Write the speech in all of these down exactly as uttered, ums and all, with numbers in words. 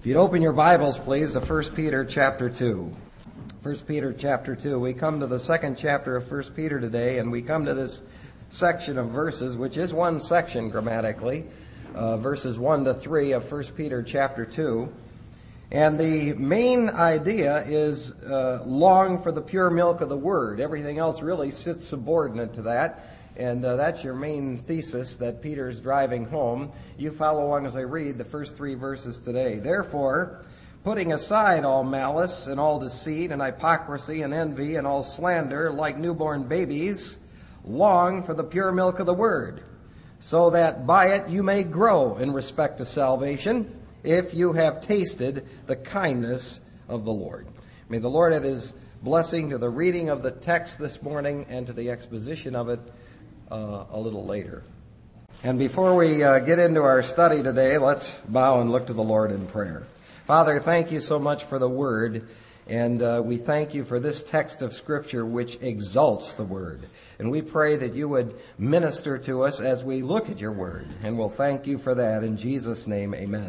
If you'd open your Bibles, please, to First Peter chapter two. First Peter chapter two. We come to the second chapter of First Peter today, and we come to this section of verses, which is one section grammatically, uh, verses one to three of First Peter chapter two. And the main idea is uh, long for the pure milk of the Word. Everything else really sits subordinate to that. And uh, that's your main thesis that Peter's driving home. You follow along as I read the first three verses today. Therefore, putting aside all malice and all deceit and hypocrisy and envy and all slander, like newborn babies, long for the pure milk of the Word, so that by it you may grow in respect to salvation, if you have tasted the kindness of the Lord. May the Lord add His blessing to the reading of the text this morning and to the exposition of it Uh, a little later. And before we uh, get into our study today, let's bow and look to the Lord in prayer. Father, thank you so much for the Word, and uh, we thank you for this text of Scripture which exalts the Word. And we pray that you would minister to us as we look at your Word, and we'll thank you for that. In Jesus' name, amen.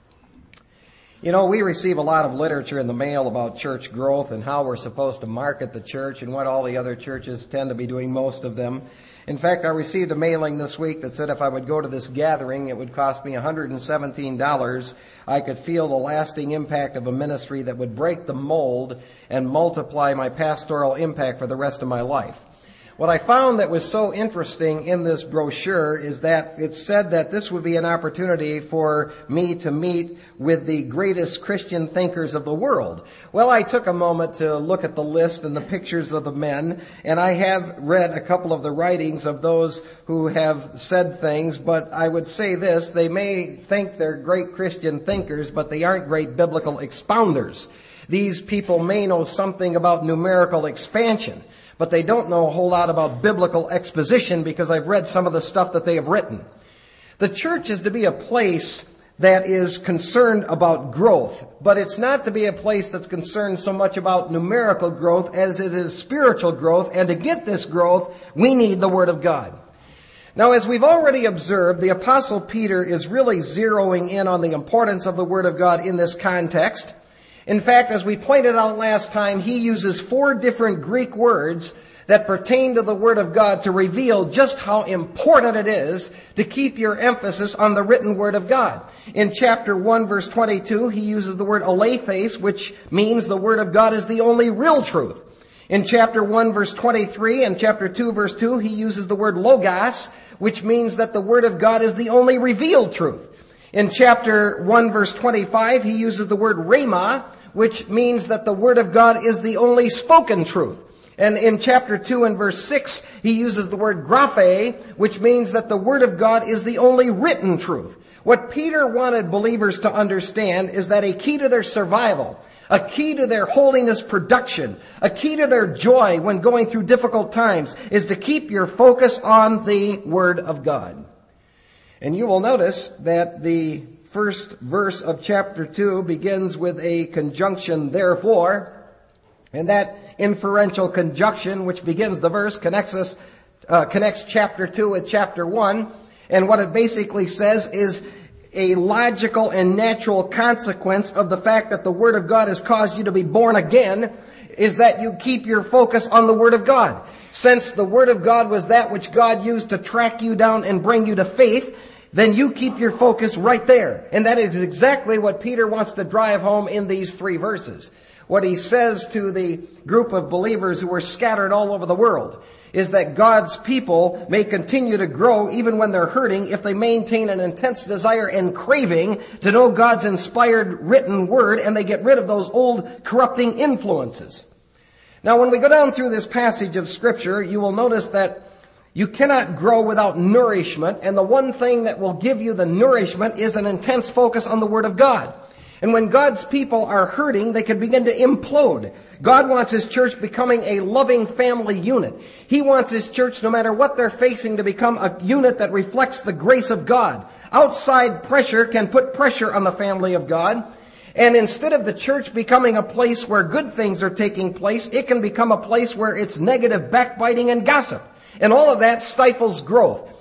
You know, we receive a lot of literature in the mail about church growth and how we're supposed to market the church and what all the other churches tend to be doing, most of them. In fact, I received a mailing this week that said if I would go to this gathering, it would cost me one hundred seventeen dollars. I could feel the lasting impact of a ministry that would break the mold and multiply my pastoral impact for the rest of my life. What I found that was so interesting in this brochure is that it said that this would be an opportunity for me to meet with the greatest Christian thinkers of the world. Well, I took a moment to look at the list and the pictures of the men, and I have read a couple of the writings of those who have said things, but I would say this: they may think they're great Christian thinkers, but they aren't great biblical expounders. These people may know something about numerical expansion, but they don't know a whole lot about biblical exposition, because I've read some of the stuff that they have written. The church is to be a place that is concerned about growth, but it's not to be a place that's concerned so much about numerical growth as it is spiritual growth, and to get this growth, we need the Word of God. Now, as we've already observed, the Apostle Peter is really zeroing in on the importance of the Word of God in this context. In fact, as we pointed out last time, he uses four different Greek words that pertain to the Word of God to reveal just how important it is to keep your emphasis on the written Word of God. In chapter one, verse twenty-two, he uses the word aletheis, which means the Word of God is the only real truth. In chapter one, verse twenty-three, and chapter two, verse two, he uses the word logos, which means that the Word of God is the only revealed truth. In chapter one, verse twenty-five, he uses the word rhema, which means that the Word of God is the only spoken truth. And in chapter two and verse six, he uses the word graphe, which means that the Word of God is the only written truth. What Peter wanted believers to understand is that a key to their survival, a key to their holiness production, a key to their joy when going through difficult times, is to keep your focus on the Word of God. And you will notice that the first verse of chapter two begins with a conjunction, therefore, and that inferential conjunction which begins the verse connects us, uh, connects chapter two with chapter one, and what it basically says is a logical and natural consequence of the fact that the Word of God has caused you to be born again is that you keep your focus on the Word of God. Since the Word of God was that which God used to track you down and bring you to faith, then you keep your focus right there. And that is exactly what Peter wants to drive home in these three verses. What he says to the group of believers who are scattered all over the world is that God's people may continue to grow even when they're hurting if they maintain an intense desire and craving to know God's inspired written Word, and they get rid of those old corrupting influences. Now, when we go down through this passage of Scripture, you will notice that you cannot grow without nourishment, and the one thing that will give you the nourishment is an intense focus on the Word of God. And when God's people are hurting, they can begin to implode. God wants His church becoming a loving family unit. He wants His church, no matter what they're facing, to become a unit that reflects the grace of God. Outside pressure can put pressure on the family of God. And instead of the church becoming a place where good things are taking place, it can become a place where it's negative backbiting and gossip. And all of that stifles growth.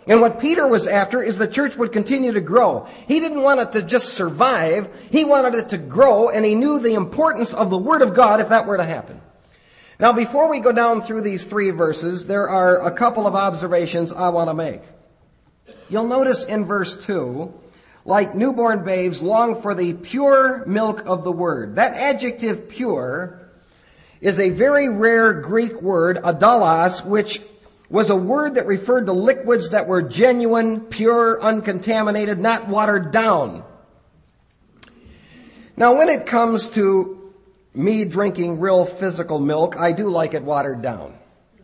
And what Peter was after is the church would continue to grow. He didn't want it to just survive. He wanted it to grow, and he knew the importance of the Word of God if that were to happen. Now, before we go down through these three verses, there are a couple of observations I want to make. You'll notice in verse two, like newborn babes, long for the pure milk of the Word. That adjective pure is a very rare Greek word, adalos, which was a word that referred to liquids that were genuine, pure, uncontaminated, not watered down. Now, when it comes to me drinking real physical milk, I do like it watered down.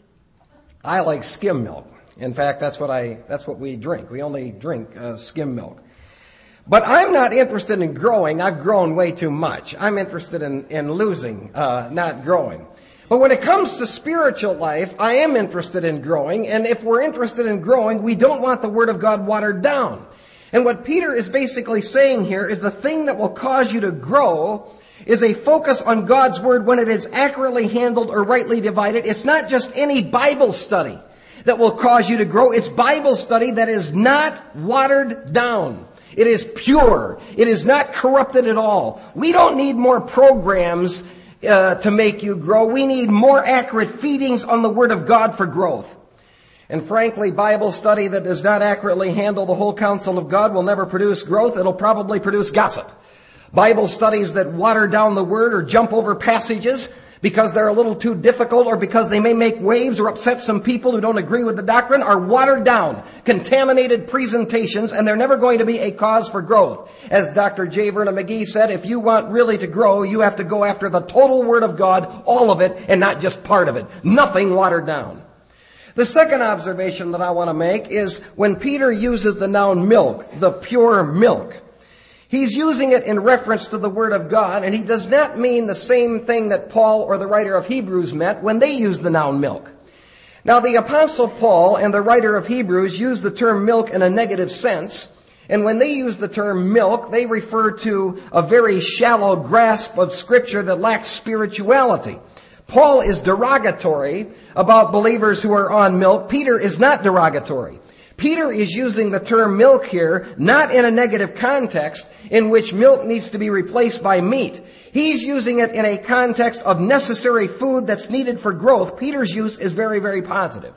I like skim milk. In fact, that's what I, that's what we drink. We only drink uh, skim milk. But I'm not interested in growing. I've grown way too much. I'm interested in, in losing, uh, not growing. But when it comes to spiritual life, I am interested in growing. And if we're interested in growing, we don't want the Word of God watered down. And what Peter is basically saying here is the thing that will cause you to grow is a focus on God's Word when it is accurately handled or rightly divided. It's not just any Bible study that will cause you to grow. It's Bible study that is not watered down. It is pure. It is not corrupted at all. We don't need more programs uh, to make you grow. We need more accurate feedings on the Word of God for growth. And frankly, Bible study that does not accurately handle the whole counsel of God will never produce growth. It'll probably produce gossip. Bible studies that water down the Word or jump over passages because they're a little too difficult or because they may make waves or upset some people who don't agree with the doctrine are watered down, contaminated presentations, and they're never going to be a cause for growth. As Doctor J. Vernon McGee said, if you want really to grow, you have to go after the total Word of God, all of it, and not just part of it. Nothing watered down. The second observation that I want to make is when Peter uses the noun milk, the pure milk, he's using it in reference to the Word of God, and he does not mean the same thing that Paul or the writer of Hebrews meant when they used the noun milk. Now, the Apostle Paul and the writer of Hebrews use the term milk in a negative sense, and when they use the term milk, they refer to a very shallow grasp of Scripture that lacks spirituality. Paul is derogatory about believers who are on milk. Peter is not derogatory. Peter is using the term milk here, not in a negative context in which milk needs to be replaced by meat. He's using it in a context of necessary food that's needed for growth. Peter's use is very, very positive.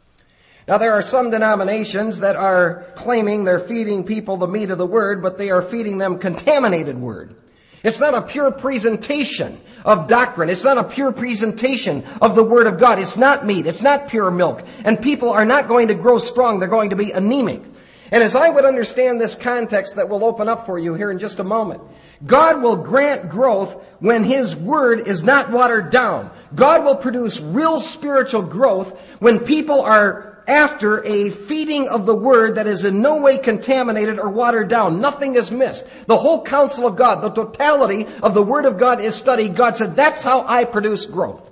Now, there are some denominations that are claiming they're feeding people the meat of the Word, but they are feeding them contaminated Word. It's not a pure presentation of doctrine. It's not a pure presentation of the Word of God. It's not meat. It's not pure milk. And people are not going to grow strong. They're going to be anemic. And as I would understand this context that will open up for you here in just a moment, God will grant growth when His Word is not watered down. God will produce real spiritual growth when people are after a feeding of the Word that is in no way contaminated or watered down. Nothing is missed. The whole counsel of God, the totality of the Word of God is studied. God said, that's how I produce growth.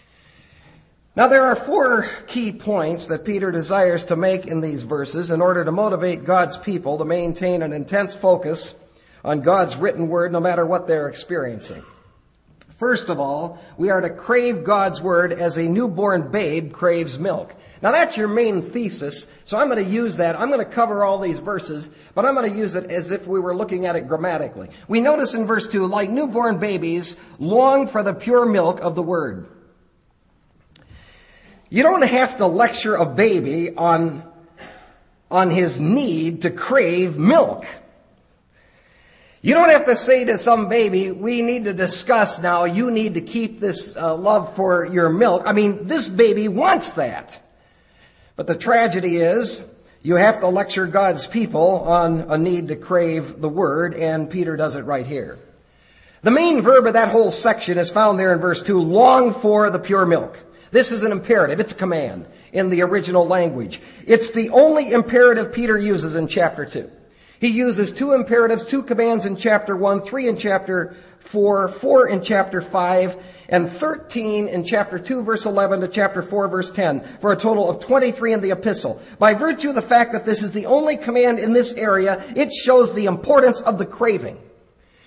Now, there are four key points that Peter desires to make in these verses in order to motivate God's people to maintain an intense focus on God's written Word no matter what they're experiencing. First of all, we are to crave God's Word as a newborn babe craves milk. Now, that's your main thesis, so I'm going to use that. I'm going to cover all these verses, but I'm going to use it as if we were looking at it grammatically. We notice in verse two, like newborn babies, long for the pure milk of the Word. You don't have to lecture a baby on, on his need to crave milk. You don't have to say to some baby, we need to discuss now, you need to keep this uh, love for your milk. I mean, this baby wants that. But the tragedy is, you have to lecture God's people on a need to crave the Word, and Peter does it right here. The main verb of that whole section is found there in verse two, long for the pure milk. This is an imperative. It's a command in the original language. It's the only imperative Peter uses in chapter two. He uses two imperatives, two commands in chapter one, three in chapter four, four in chapter five, and thirteen in chapter two, verse eleven to chapter four, verse ten, for a total of twenty-three in the epistle. By virtue of the fact that this is the only command in this area, it shows the importance of the craving.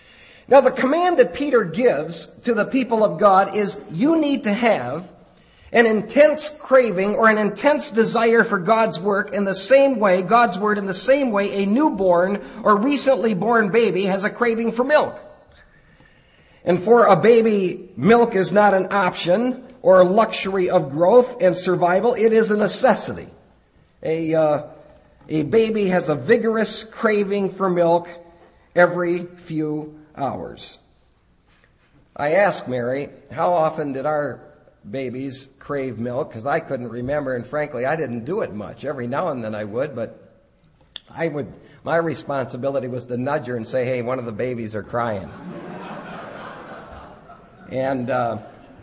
Now, the command that Peter gives to the people of God is you need to have An intense craving or an intense desire for God's work in the same way, God's word in the same way a newborn or recently born baby has a craving for milk. And for a baby, milk is not an option or a luxury of growth and survival. It is a necessity. A, uh, a baby has a vigorous craving for milk every few hours. I asked Mary, how often did our babies crave milk? Because I couldn't remember, and frankly, I didn't do it much. Every now and then I would, but I would. My responsibility was to nudge her and say, hey, one of the babies are crying. And uh,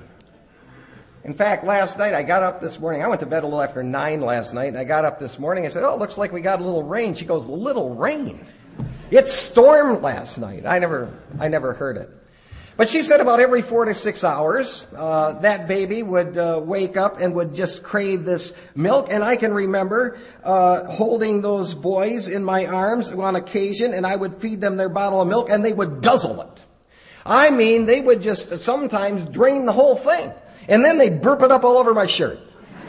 in fact, last night I got up this morning. I went to bed a little after nine last night, and I got up this morning. I said, oh, it looks like we got a little rain. She goes, little rain? It stormed last night. I never, I never heard it. But she said about every four to six hours, uh, that baby would uh, wake up and would just crave this milk. And I can remember uh, holding those boys in my arms on occasion, and I would feed them their bottle of milk, and they would guzzle it. I mean, they would just sometimes drain the whole thing. And then they'd burp it up all over my shirt.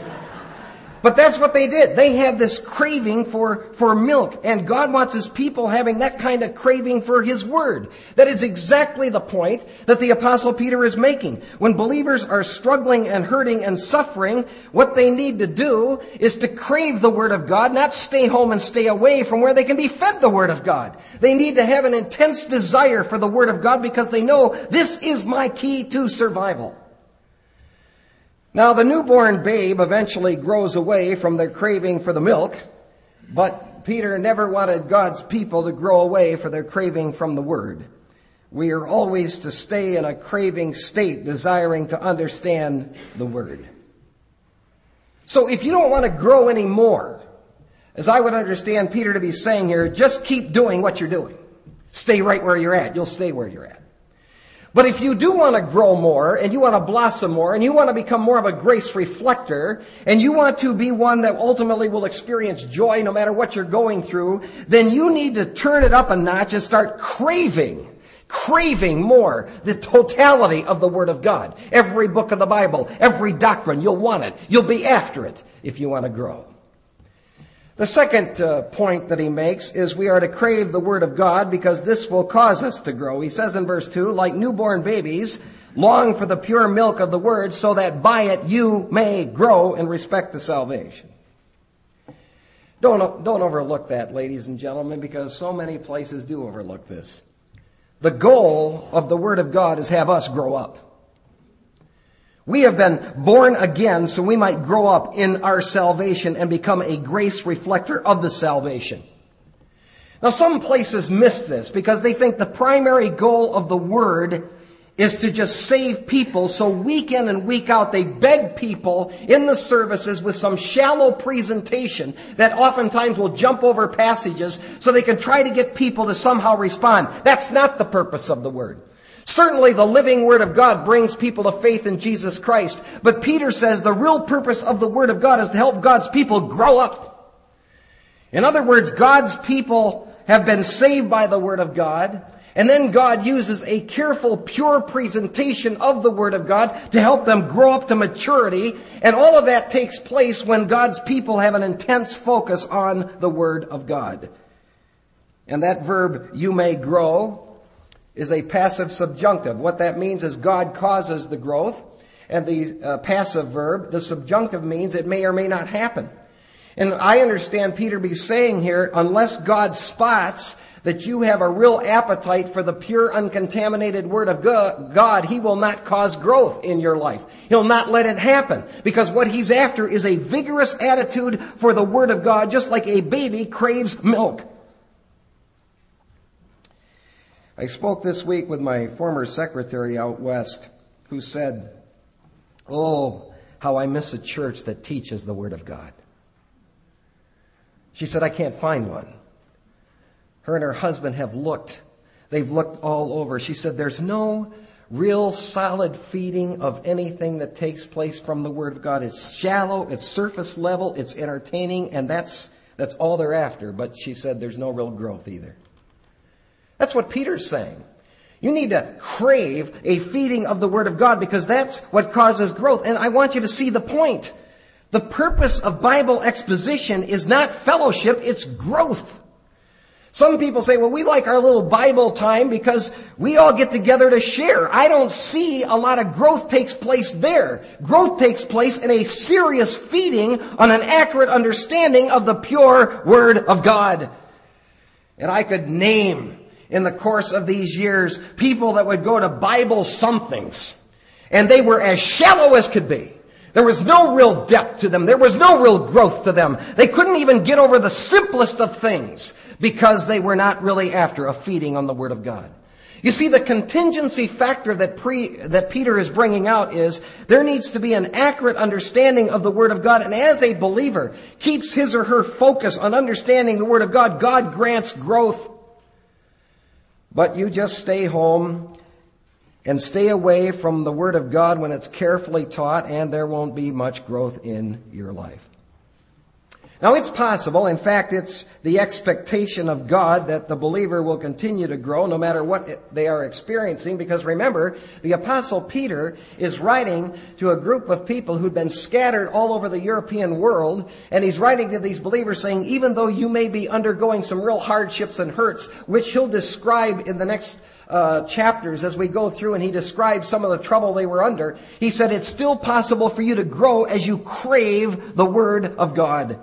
But that's what they did. They had this craving for, for milk. And God wants His people having that kind of craving for His Word. That is exactly the point that the Apostle Peter is making. When believers are struggling and hurting and suffering, what they need to do is to crave the Word of God, not stay home and stay away from where they can be fed the Word of God. They need to have an intense desire for the Word of God because they know this is my key to survival. Now, the newborn babe eventually grows away from their craving for the milk, but Peter never wanted God's people to grow away for their craving from the Word. We are always to stay in a craving state, desiring to understand the Word. So if you don't want to grow any more, as I would understand Peter to be saying here, just keep doing what you're doing. Stay right where you're at. You'll stay where you're at. But if you do want to grow more, and you want to blossom more, and you want to become more of a grace reflector, and you want to be one that ultimately will experience joy no matter what you're going through, then you need to turn it up a notch and start craving, craving more the totality of the Word of God. Every book of the Bible, every doctrine, you'll want it. You'll be after it if you want to grow. The second uh, point that he makes is we are to crave the Word of God because this will cause us to grow. He says in verse two, like newborn babies, long for the pure milk of the Word so that by it you may grow in respect to salvation. Don't, don't overlook that, ladies and gentlemen, because so many places do overlook this. The goal of the Word of God is have us grow up. We have been born again so we might grow up in our salvation and become a grace reflector of the salvation. Now, some places miss this because they think the primary goal of the Word is to just save people. So week in and week out, they beg people in the services with some shallow presentation that oftentimes will jump over passages so they can try to get people to somehow respond. That's not the purpose of the Word. Certainly the living Word of God brings people to faith in Jesus Christ. But Peter says the real purpose of the Word of God is to help God's people grow up. In other words, God's people have been saved by the Word of God. And then God uses a careful, pure presentation of the Word of God to help them grow up to maturity. And all of that takes place when God's people have an intense focus on the Word of God. And that verb, you may grow, is a passive subjunctive. What that means is God causes the growth. And the uh, passive verb, the subjunctive, means it may or may not happen. And I understand Peter be saying here, unless God spots that you have a real appetite for the pure, uncontaminated Word of God, He will not cause growth in your life. He'll not let it happen. Because what He's after is a vigorous attitude for the Word of God, just like a baby craves milk. I spoke this week with my former secretary out west who said, oh, how I miss a church that teaches the Word of God. She said, I can't find one. Her and her husband have looked. They've looked all over. She said, there's no real solid feeding of anything that takes place from the Word of God. It's shallow, it's surface level, it's entertaining, and that's that's all they're after. But she said there's no real growth either. That's what Peter's saying. You need to crave a feeding of the Word of God because that's what causes growth. And I want you to see the point. The purpose of Bible exposition is not fellowship, it's growth. Some people say, well, we like our little Bible time because we all get together to share. I don't see a lot of growth takes place there. Growth takes place in a serious feeding on an accurate understanding of the pure Word of God. And I could name in the course of these years people that would go to Bible somethings, and they were as shallow as could be. There was no real depth to them. There was no real growth to them. They couldn't even get over the simplest of things because they were not really after a feeding on the Word of God. You see, the contingency factor that pre, that Peter is bringing out is there needs to be an accurate understanding of the Word of God. And as a believer keeps his or her focus on understanding the Word of God, God grants growth. But you just stay home and stay away from the Word of God when it's carefully taught, and there won't be much growth in your life. Now, it's possible, in fact, it's the expectation of God that the believer will continue to grow no matter what they are experiencing, because remember, the Apostle Peter is writing to a group of people who'd been scattered all over the European world, and he's writing to these believers saying, even though you may be undergoing some real hardships and hurts, which he'll describe in the next uh, chapters as we go through, and he describes some of the trouble they were under, he said it's still possible for you to grow as you crave the Word of God.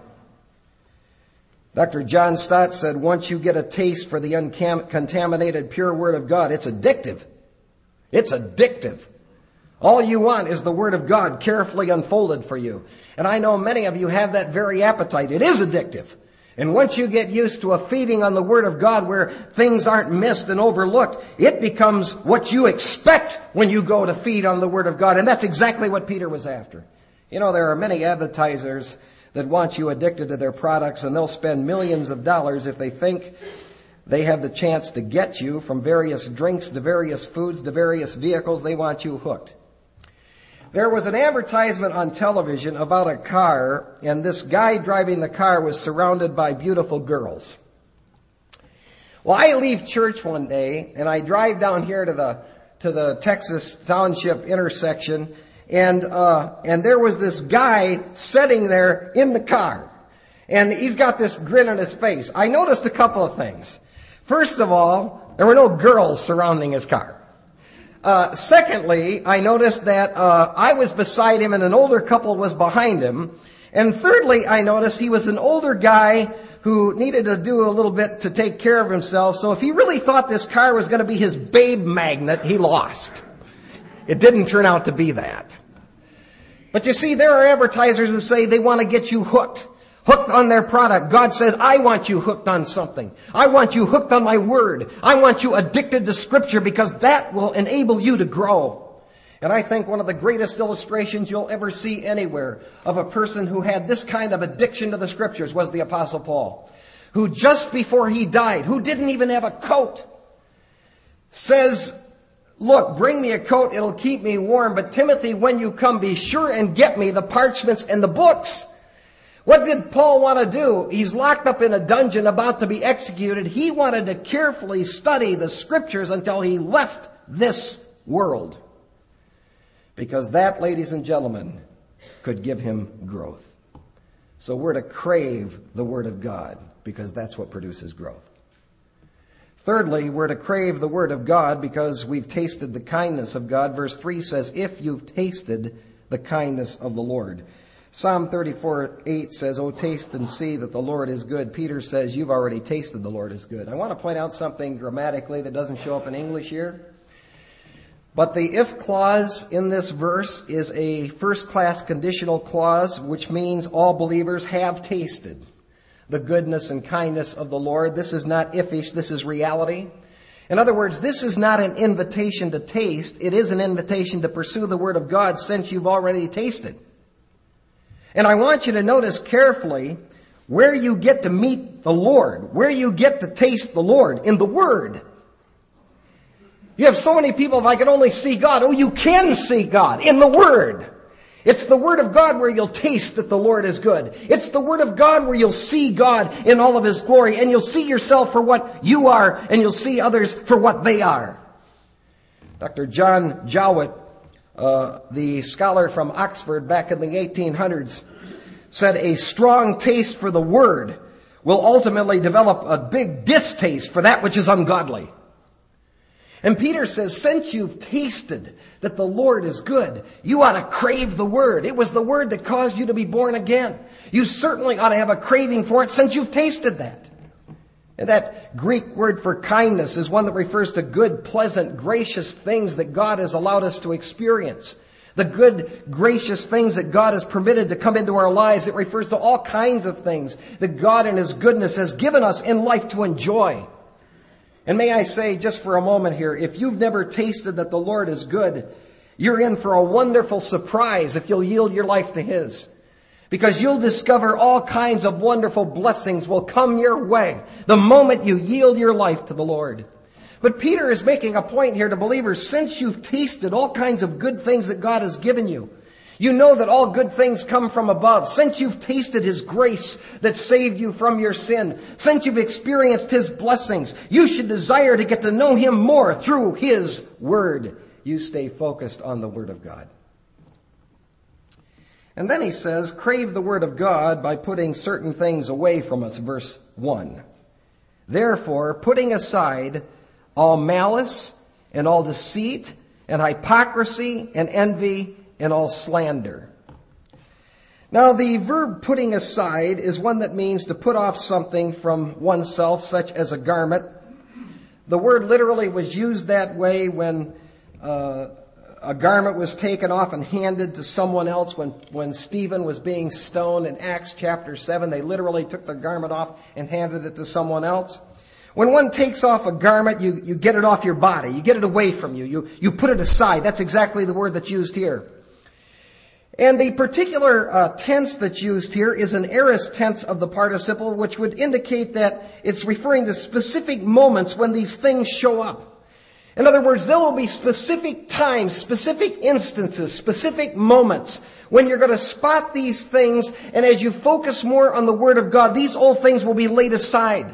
Doctor John Stott said, once you get a taste for the uncontaminated pure Word of God, it's addictive. It's addictive. All you want is the Word of God carefully unfolded for you. And I know many of you have that very appetite. It is addictive. And once you get used to a feeding on the Word of God where things aren't missed and overlooked, it becomes what you expect when you go to feed on the Word of God. And that's exactly what Peter was after. You know, there are many advertisers that want you addicted to their products, and they'll spend millions of dollars if they think they have the chance to get you from various drinks to various foods to various vehicles. They want you hooked. There was an advertisement on television about a car, and this guy driving the car was surrounded by beautiful girls. Well, I leave church one day, and I drive down here to the to the Texas Township intersection, And, uh, and there was this guy sitting there in the car. And he's got this grin on his face. I noticed a couple of things. First of all, there were no girls surrounding his car. Uh, secondly, I noticed that, uh, I was beside him and an older couple was behind him. And thirdly, I noticed he was an older guy who needed to do a little bit to take care of himself. So if he really thought this car was going to be his babe magnet, he lost. It didn't turn out to be that. But you see, there are advertisers who say they want to get you hooked. Hooked on their product. God said, I want you hooked on something. I want you hooked on my Word. I want you addicted to Scripture because that will enable you to grow. And I think one of the greatest illustrations you'll ever see anywhere of a person who had this kind of addiction to the Scriptures was the Apostle Paul, who just before he died, who didn't even have a coat, says, look, bring me a coat, it'll keep me warm. But Timothy, when you come, be sure and get me the parchments and the books. What did Paul want to do? He's locked up in a dungeon about to be executed. He wanted to carefully study the Scriptures until he left this world. Because that, ladies and gentlemen, could give him growth. So we're to crave the Word of God because that's what produces growth. Thirdly, we're to crave the Word of God because we've tasted the kindness of God. Verse three says, if you've tasted the kindness of the Lord. Psalm thirty-four eight says, oh, taste and see that the Lord is good. Peter says, you've already tasted the Lord is good. I want to point out something grammatically that doesn't show up in English here. But the if clause in this verse is a first-class conditional clause, which means all believers have tasted the goodness and kindness of the Lord. This is not iffish, this is reality. In other words, this is not an invitation to taste. It is an invitation to pursue the Word of God since you've already tasted. And I want you to notice carefully where you get to meet the Lord, where you get to taste the Lord, in the Word. You have so many people, if I could only see God. Oh, you can see God in the Word. It's the Word of God where you'll taste that the Lord is good. It's the Word of God where you'll see God in all of His glory, and you'll see yourself for what you are, and you'll see others for what they are. Doctor John Jowett, uh, the scholar from Oxford back in the eighteen hundreds, said a strong taste for the Word will ultimately develop a big distaste for that which is ungodly. And Peter says, since you've tasted that the Lord is good, you ought to crave the Word. It was the Word that caused you to be born again. You certainly ought to have a craving for it since you've tasted that. And that Greek word for kindness is one that refers to good, pleasant, gracious things that God has allowed us to experience. The good, gracious things that God has permitted to come into our lives. It refers to all kinds of things that God in His goodness has given us in life to enjoy. And may I say just for a moment here, if you've never tasted that the Lord is good, you're in for a wonderful surprise if you'll yield your life to His. Because you'll discover all kinds of wonderful blessings will come your way the moment you yield your life to the Lord. But Peter is making a point here to believers, since you've tasted all kinds of good things that God has given you, you know that all good things come from above. Since you've tasted His grace that saved you from your sin, since you've experienced His blessings, you should desire to get to know Him more through His Word. You stay focused on the Word of God. And then he says, crave the Word of God by putting certain things away from us, verse one. Therefore, putting aside all malice and all deceit and hypocrisy and envy and all slander. Now, the verb putting aside is one that means to put off something from oneself, such as a garment. The word literally was used that way when uh, a garment was taken off and handed to someone else. When, when Stephen was being stoned in Acts chapter seven, they literally took the garment off and handed it to someone else. When one takes off a garment, you, you get it off your body. You get it away from you. You, you put it aside. That's exactly the word that's used here. And the particular uh, tense that's used here is an aorist tense of the participle, which would indicate that it's referring to specific moments when these things show up. In other words, there will be specific times, specific instances, specific moments when you're going to spot these things, and as you focus more on the Word of God, these old things will be laid aside.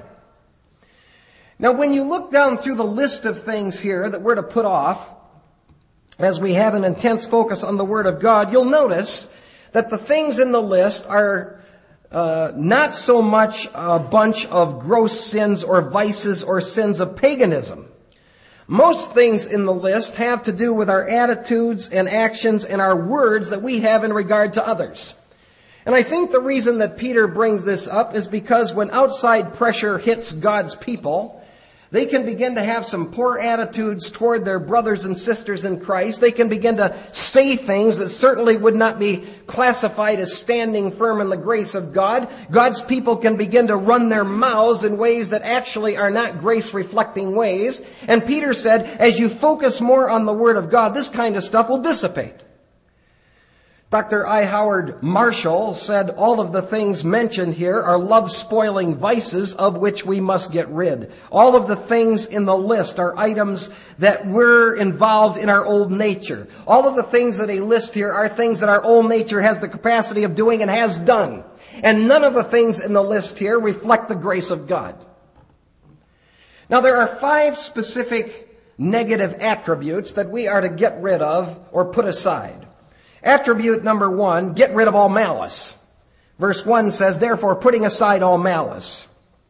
Now, when you look down through the list of things here that we're to put off, as we have an intense focus on the Word of God, you'll notice that the things in the list are uh, not so much a bunch of gross sins or vices or sins of paganism. Most things in the list have to do with our attitudes and actions and our words that we have in regard to others. And I think the reason that Peter brings this up is because when outside pressure hits God's people, they can begin to have some poor attitudes toward their brothers and sisters in Christ. They can begin to say things that certainly would not be classified as standing firm in the grace of God. God's people can begin to run their mouths in ways that actually are not grace-reflecting ways. And Peter said, as you focus more on the Word of God, this kind of stuff will dissipate. Doctor I. Howard Marshall said all of the things mentioned here are love-spoiling vices of which we must get rid. All of the things in the list are items that were involved in our old nature. All of the things that he lists here are things that our old nature has the capacity of doing and has done. And none of the things in the list here reflect the grace of God. Now, there are five specific negative attributes that we are to get rid of or put aside. Attribute number one, get rid of all malice. Verse one says, therefore, putting aside all malice.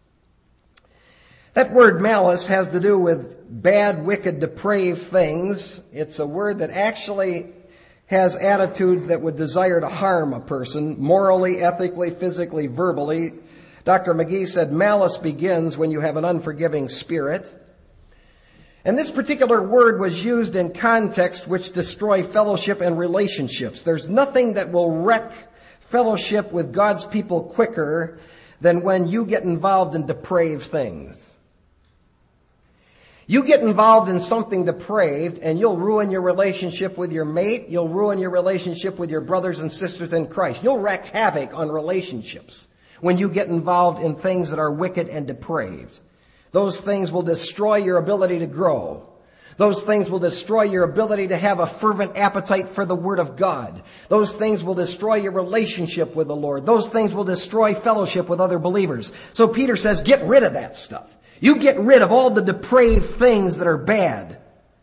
That word malice has to do with bad, wicked, depraved things. It's a word that actually has attitudes that would desire to harm a person, morally, ethically, physically, verbally. Doctor McGee said, malice begins when you have an unforgiving spirit. And this particular word was used in context which destroy fellowship and relationships. There's nothing that will wreck fellowship with God's people quicker than when you get involved in depraved things. You get involved in something depraved and you'll ruin your relationship with your mate. You'll ruin your relationship with your brothers and sisters in Christ. You'll wreak havoc on relationships when you get involved in things that are wicked and depraved. Those things will destroy your ability to grow. Those things will destroy your ability to have a fervent appetite for the Word of God. Those things will destroy your relationship with the Lord. Those things will destroy fellowship with other believers. So Peter says, get rid of that stuff. You get rid of all the depraved things that are bad.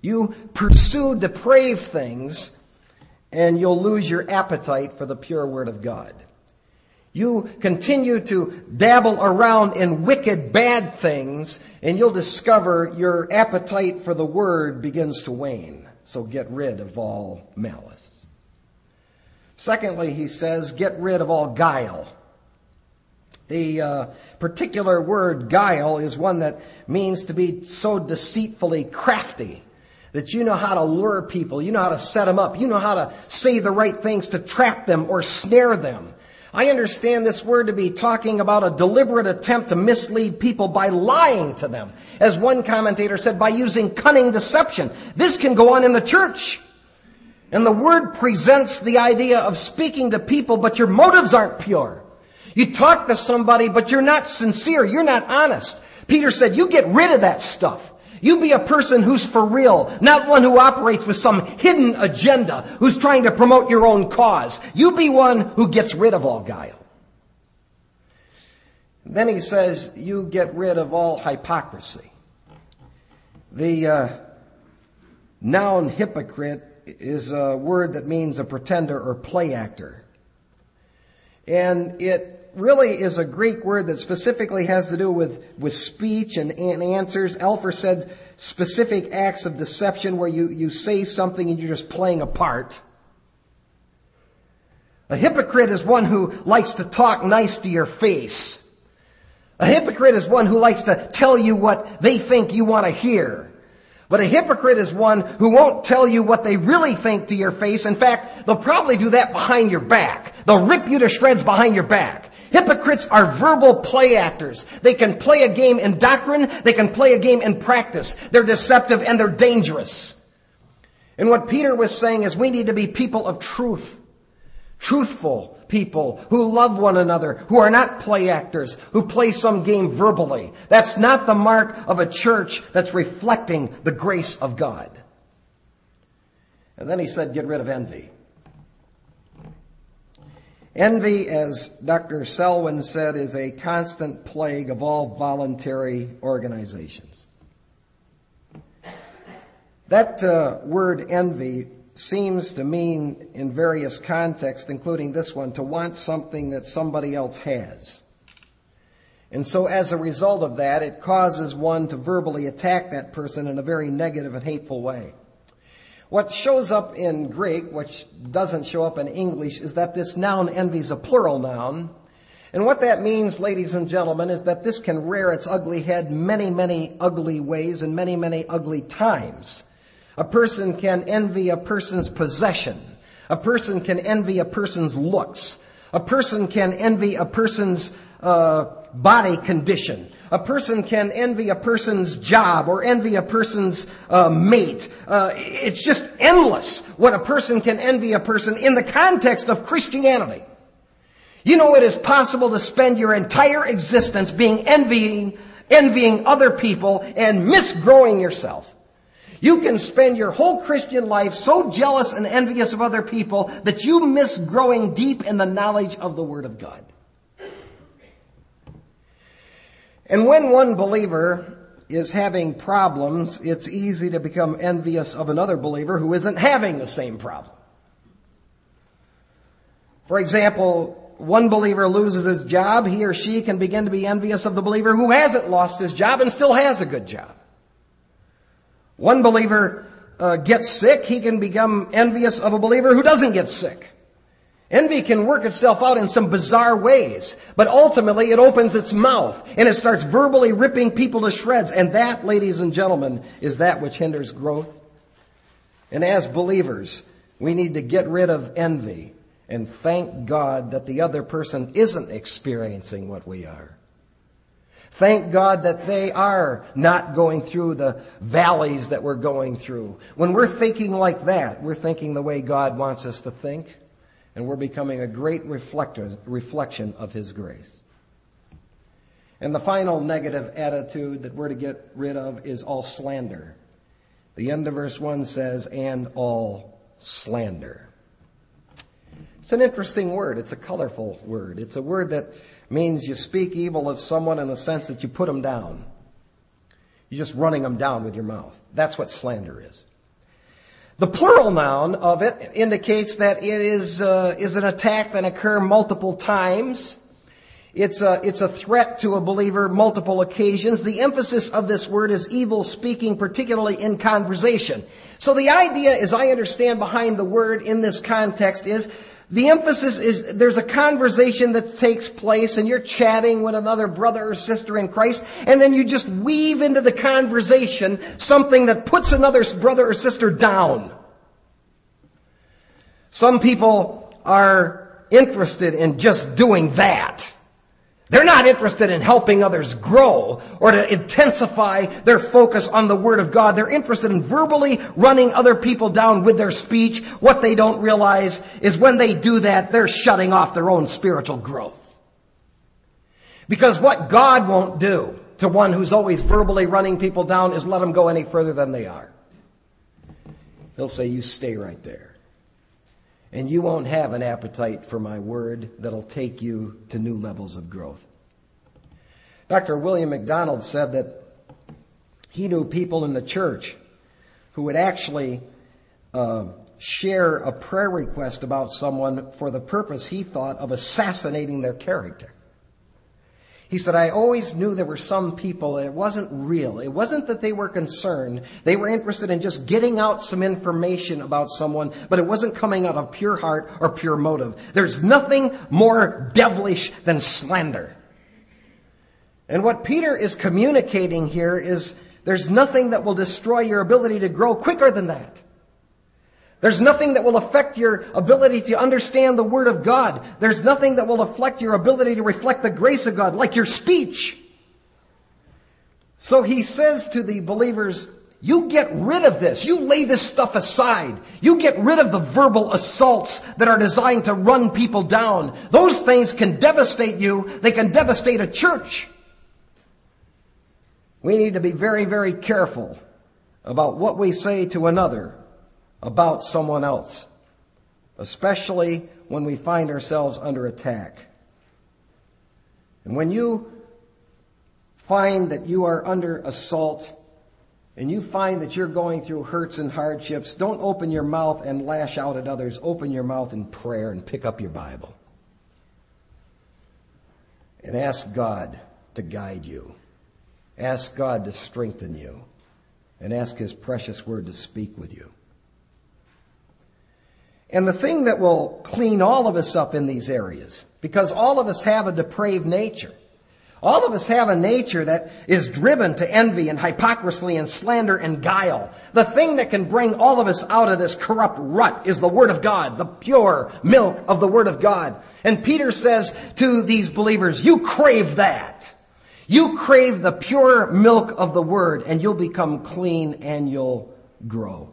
You pursue depraved things, and you'll lose your appetite for the pure Word of God. You continue to dabble around in wicked, bad things, and you'll discover your appetite for the Word begins to wane. So get rid of all malice. Secondly, he says, get rid of all guile. The uh, particular word guile is one that means to be so deceitfully crafty that you know how to lure people, you know how to set them up, you know how to say the right things to trap them or snare them. I understand this word to be talking about a deliberate attempt to mislead people by lying to them. As one commentator said, by using cunning deception. This can go on in the church. And the word presents the idea of speaking to people, but your motives aren't pure. You talk to somebody, but you're not sincere. You're not honest. Peter said, you get rid of that stuff. You be a person who's for real, not one who operates with some hidden agenda, who's trying to promote your own cause. You be one who gets rid of all guile. Then he says, you get rid of all hypocrisy. The uh, noun hypocrite is a word that means a pretender or play actor. And it really is a Greek word that specifically has to do with, with speech and, and answers. Elfer said specific acts of deception where you, you say something and you're just playing a part. A hypocrite is one who likes to talk nice to your face. A hypocrite is one who likes to tell you what they think you want to hear. But a hypocrite is one who won't tell you what they really think to your face. In fact, they'll probably do that behind your back. They'll rip you to shreds behind your back. Hypocrites are verbal play actors. They can play a game in doctrine. They can play a game in practice. They're deceptive and they're dangerous. And what Peter was saying is we need to be people of truth. Truthful people who love one another, who are not play actors, who play some game verbally. That's not the mark of a church that's reflecting the grace of God. And then he said, get rid of envy. Envy, as Doctor Selwyn said, is a constant plague of all voluntary organizations. That uh, word envy seems to mean in various contexts, including this one, to want something that somebody else has. And so as a result of that, it causes one to verbally attack that person in a very negative and hateful way. What shows up in Greek, which doesn't show up in English, is that this noun envy is a plural noun. And what that means, ladies and gentlemen, is that this can rear its ugly head many, many ugly ways and many, many ugly times. A person can envy a person's possession. A person can envy a person's looks. A person can envy a person's uh, body condition. A person can envy a person's job or envy a person's uh, mate. Uh, it's just endless what a person can envy a person in the context of Christianity. You know, it is possible to spend your entire existence being envying, envying other people and misgrowing yourself. You can spend your whole Christian life so jealous and envious of other people that you miss growing deep in the knowledge of the Word of God. And when one believer is having problems, it's easy to become envious of another believer who isn't having the same problem. For example, one believer loses his job, he or she can begin to be envious of the believer who hasn't lost his job and still has a good job. One believer uh, gets sick, he can become envious of a believer who doesn't get sick. Envy can work itself out in some bizarre ways, but ultimately it opens its mouth and it starts verbally ripping people to shreds. And that, ladies and gentlemen, is that which hinders growth. And as believers, we need to get rid of envy and thank God that the other person isn't experiencing what we are. Thank God that they are not going through the valleys that we're going through. When we're thinking like that, we're thinking the way God wants us to think, and we're becoming a great reflector, reflection of His grace. And the final negative attitude that we're to get rid of is all slander. The end of verse one says, and all slander. It's an interesting word. It's a colorful word. It's a word that means you speak evil of someone in the sense that you put them down. You're just running them down with your mouth. That's what slander is. The plural noun of it indicates that it is uh, is an attack that occurs multiple times. It's a, it's a threat to a believer multiple occasions. The emphasis of this word is evil speaking, particularly in conversation. So the idea, as I understand behind the word in this context, is the emphasis is there's a conversation that takes place and you're chatting with another brother or sister in Christ, and then you just weave into the conversation something that puts another brother or sister down. Some people are interested in just doing that. They're not interested in helping others grow or to intensify their focus on the Word of God. They're interested in verbally running other people down with their speech. What they don't realize is when they do that, they're shutting off their own spiritual growth. Because what God won't do to one who's always verbally running people down is let them go any further than they are. He'll say, you stay right there. And you won't have an appetite for my word that'll take you to new levels of growth. Doctor William MacDonald said that he knew people in the church who would actually uh, share a prayer request about someone for the purpose, he thought, of assassinating their character. He said, I always knew there were some people, it wasn't real. It wasn't that they were concerned. They were interested in just getting out some information about someone, but it wasn't coming out of pure heart or pure motive. There's nothing more devilish than slander. And what Peter is communicating here is there's nothing that will destroy your ability to grow quicker than that. There's nothing that will affect your ability to understand the Word of God. There's nothing that will affect your ability to reflect the grace of God, like your speech. So he says to the believers, you get rid of this. You lay this stuff aside. You get rid of the verbal assaults that are designed to run people down. Those things can devastate you. They can devastate a church. We need to be very, very careful about what we say to another about someone else, especially when we find ourselves under attack. And when you find that you are under assault and you find that you're going through hurts and hardships, don't open your mouth and lash out at others. Open your mouth in prayer and pick up your Bible. And ask God to guide you. Ask God to strengthen you. And ask His precious word to speak with you. And the thing that will clean all of us up in these areas, because all of us have a depraved nature. All of us have a nature that is driven to envy and hypocrisy and slander and guile. The thing that can bring all of us out of this corrupt rut is the Word of God, the pure milk of the Word of God. And Peter says to these believers, you crave that. You crave the pure milk of the Word, and you'll become clean and you'll grow.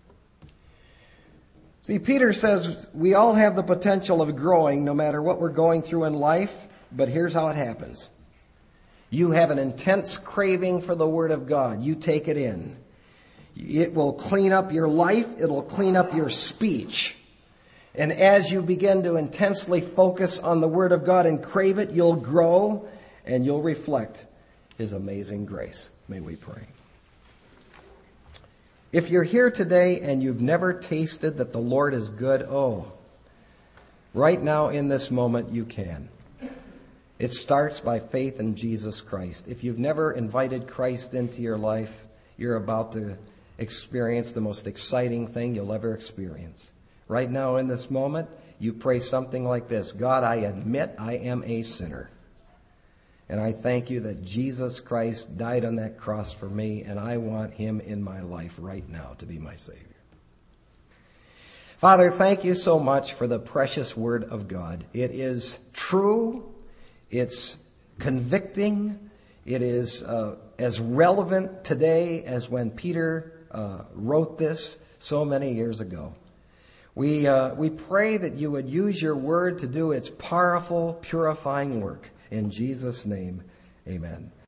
See, Peter says we all have the potential of growing no matter what we're going through in life, but here's how it happens. You have an intense craving for the Word of God. You take it in. It will clean up your life. It'll clean up your speech. And as you begin to intensely focus on the Word of God and crave it, you'll grow and you'll reflect His amazing grace. May we pray. If you're here today and you've never tasted that the Lord is good, oh, right now in this moment you can. It starts by faith in Jesus Christ. If you've never invited Christ into your life, you're about to experience the most exciting thing you'll ever experience. Right now in this moment, you pray something like this: God, I admit I am a sinner. And I thank you that Jesus Christ died on that cross for me, and I want Him in my life right now to be my Savior. Father, thank you so much for the precious Word of God. It is true. It's convicting. It is uh, as relevant today as when Peter uh, wrote this so many years ago. We, uh, we pray that you would use your Word to do its powerful, purifying work. In Jesus' name, amen.